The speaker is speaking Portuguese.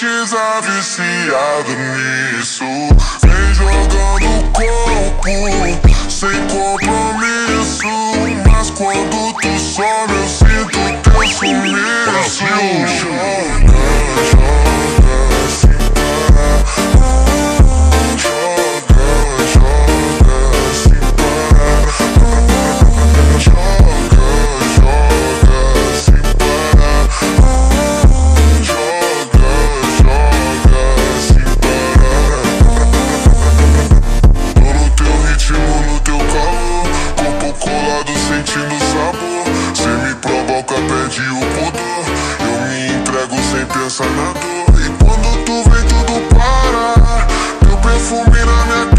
hipnotiza, viciado nisso. Vem jogando corpo, sem compromisso. Mas quando tu some eu sinto teu sumiço. Joga, joga, sem parar. Joga, joga, sem parar. Joga, joga, sem parar. Joga, joga, sem parar. Tô no teu ritmo, no teu calor, corpo colado, sentindo sabor. Cê me provoca, perde o pudor. Eu me entrego sem pensar na dor. E quando tu vem tudo para. Teu perfume na minha